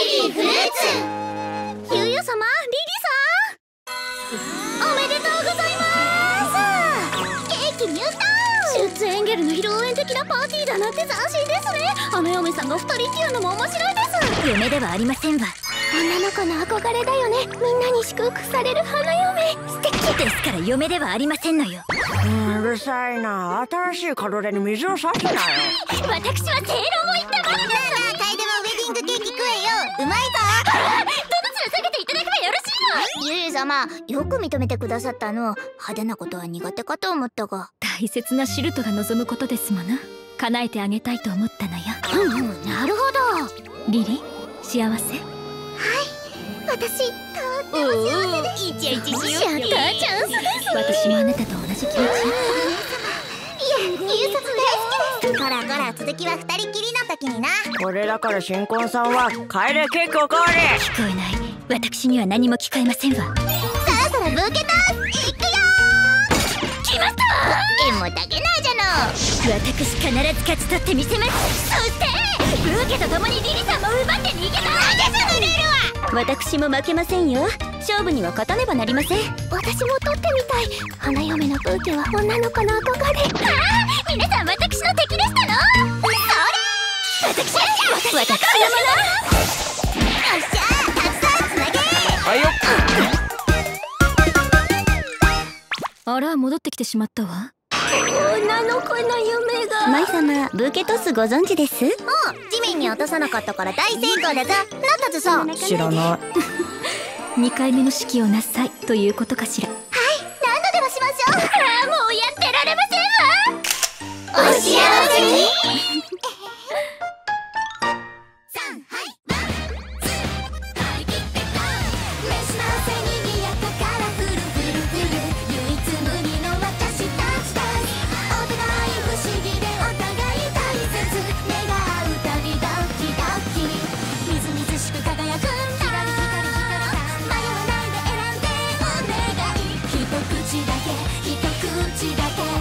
リーフルーツ。 ゆうゆ様、リリさん、おめでとうございます。 ケーキ入刀。 出演ゲルの披露宴的なパーティーだなんて斬新ですね。花嫁さんが2人っていうのも面白いです。 夢ではありませんわ。 女の子の憧れだよね。みんなに祝福される花嫁。 素敵ですから嫁ではありませんのよ。 うるさいな。新しい門出に水を差すなよ。 私は正論を言ったものです。 なあなあ、楓もウェディングケーキ食えよ。うまいぞ。 どの面下げていただけばよろしいの。 ゆう様、よく認めてくださったの。派手なことは苦手かと思ったが。 大切なシルトが望むことですもの。叶えてあげたいと思ったのよ。 なるほど。 リリ、幸せ？ 私、とっても幸せです。 イチャイチしよう。 シャッターチャンスです。 私もあなたと同じ気持ち。 いや、ゆう様大好きです。 こらこら、続きは二人きりの時にな。 これだから新婚さんは楓ケーキおかわり。 聞こえない。私には何も聞こえませんわ。 そろそろブーケトスいくよー。 来ました。 縁もたけないじゃの。 私必ず勝ち取ってみせます。 そしてブーケと共にリリさんも奪って逃げた。 なんでそのルールは。 私も負けませんよ。勝負には勝たねばなりません。 私も撮ってみたい。花嫁のブーケは女の子の憧れ。皆さん私の敵でしたの。 私のもの。 よっしゃー、たくさんつなげー。 はいよ。 あら、戻ってきてしまったわ。 女の子の夢が。 舞様、ブーケトスご存知です？ 地面に落とさなかったから大成功だぞ。なったぞさ。 知らない。 2回目の式をなさいということかしら。 何度でもしましょう。 もうやってられませんわ。 お幸せに。一口だけ